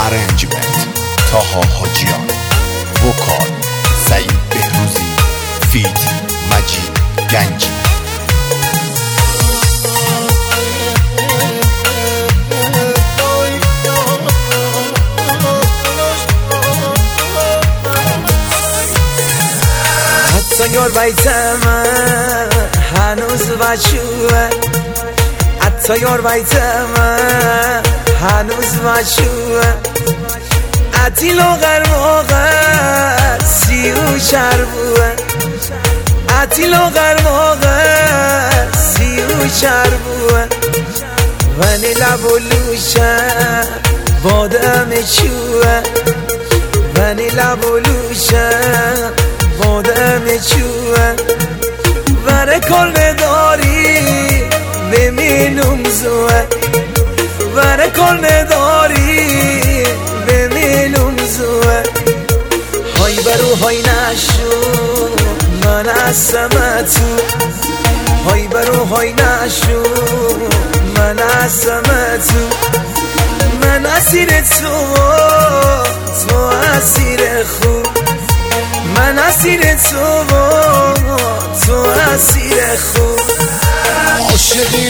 ارنجمنت طاها حاجیان، وکال سعید بهروزی، فیت مجید گنجی. حتی یار بیت من هنوز بچوه، حتی یار بیت من هنوز بچوه، عتیل و غرماغه سی و شربوه، عتیل و غرماغه سی و شربوه، ونی لب و لوشه بادم چوه، ونی لب و لوشه بادم چوه، وره کل نداری بمینم زوه، وره کل نداری بمینم زوه، های برو های نشو من هستم تو، های برو های نشو من هستم تو، من اسیر تو اسیر خوب، من اسیر تو اسیر خوب. عاشقی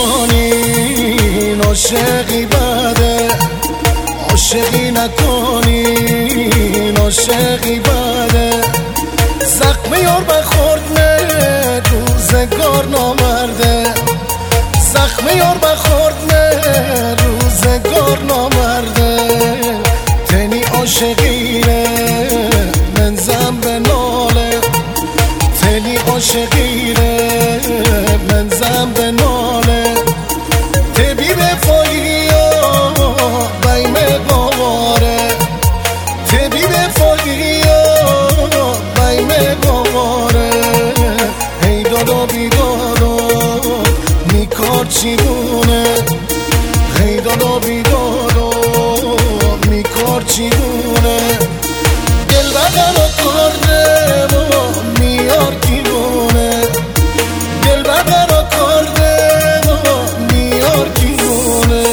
نکنین عاشقی بده، عاشقی نکنین عاشقی بده، زخم یار بخورد نه روزگار نامرده، زخم یار بخورد نه روزگار نامرده، تنی عاشقیره من زن به ناله، تنی عاشقیره من زن به ناله، تبی بفایی بیم قواره، تبی بفایی بیم قواره، ای دادا بی دادا میکار چیونه، ای دادا بی دادا میکار چیونه، دل بغل و کرده و میار کیونه، دل بغل و کرده و میار کیونه.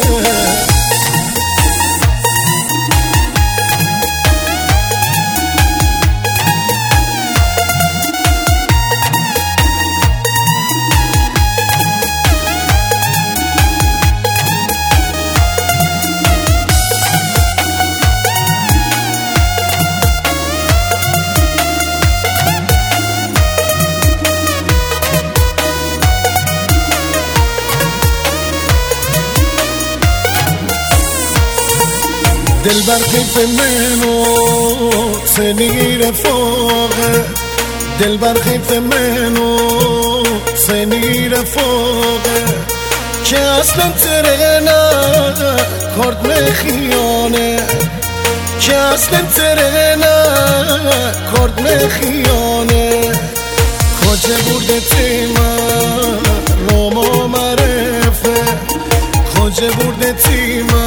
دل بر کیف منو سنی رفاقه، دل بر کیف منو سنی رفاقه، که اصلا تره نه کرد مخیانه، که اصلا تره نه کرد مخیانه، کجا برده تیما روما معرفه، کجا برده تیما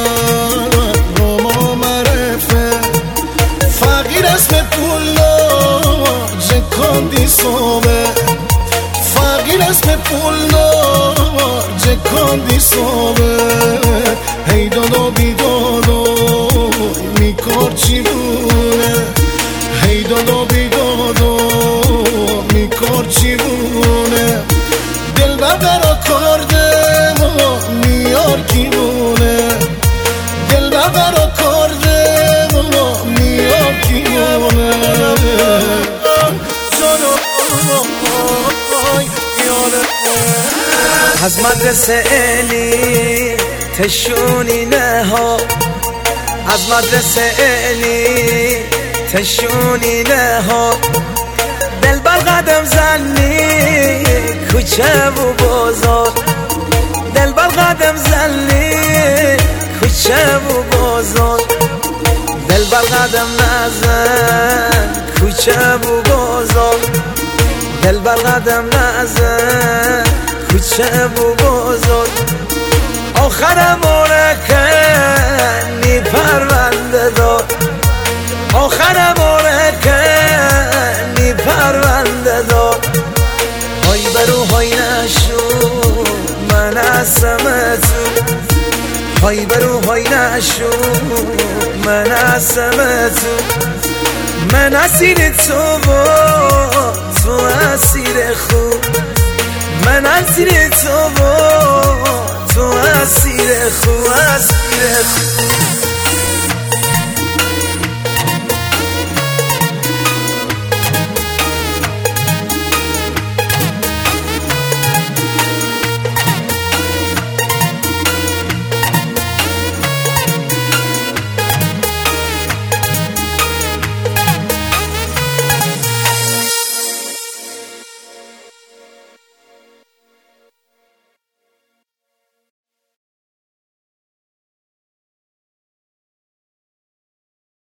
فقیر اسم پول جه کندی صوبه، فقیر اسم پول جه کندی صوبه، هی دادو بی دادو میکار چی بونه، هی دادو بی دادو میکار چی بونه، دل بقرا کرده میار کی بونه، دل بقرا کرده میار کی بونه. از مدرسه الی تشونی نها، از مدرسه الی تشونی نها، دل بر قدم زنی کوچه و بازار، دل بر قدم زنی کوچه و بازار، دل بر قدم نزن کوچه و بازار، دل بر قدم نزن کوچه و بازار، آخرم آرکنی پرونده دار، آخرم آرکنی پرونده دار، های برو های نشو من هستم تو، پای برو پای نشو من هستم تو من اسیر تو تو اسیر خوب من اسیر تو اسیر خوب